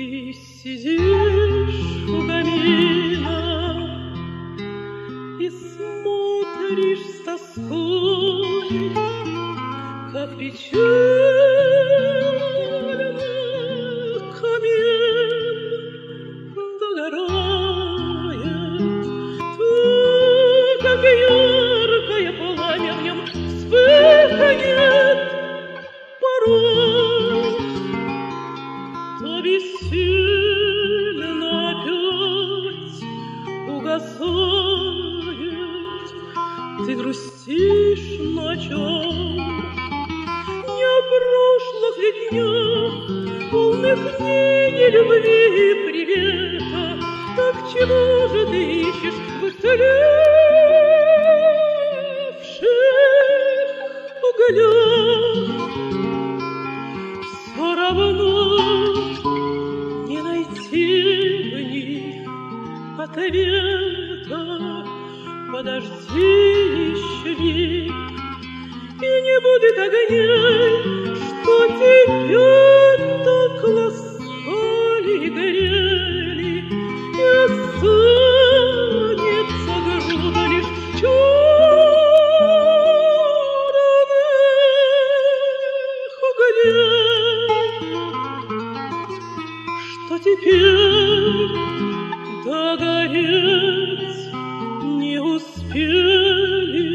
Ты сидишь у камина и смотришь с тоской, как печально камин догорает. Как яркое пламя в нем вспыхнет порой, то бессильно опять угасает. Ты грустишь, но о чем? Не о прошлых ли днях, полных книги, любви и привета? Так чего же ты ищешь в истлевших углях? Все равно не найти в них ответа. Подожди еще миг, и не будет огней, что тебя так ласкали и грели, и останется груда лишь черных огней, что теперь догореть не успели.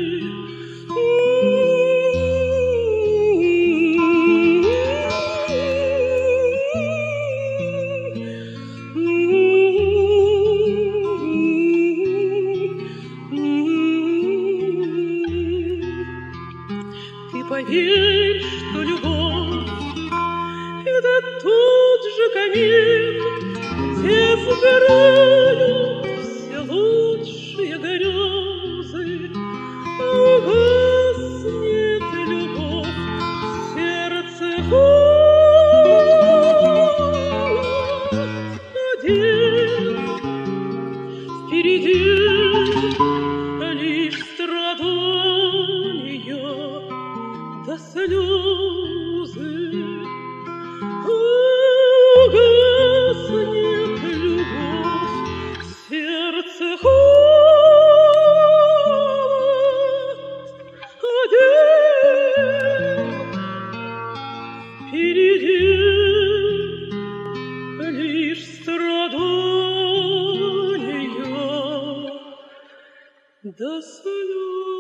Ты поверь, что любовь — это тот же камин, где сгорают все лучшие грезы, а угаснет любовь, сердце холод один. Впереди лишь страдания до слезы. Угаснет любовь, сердце холод один. Впереди лишь страдания до слез.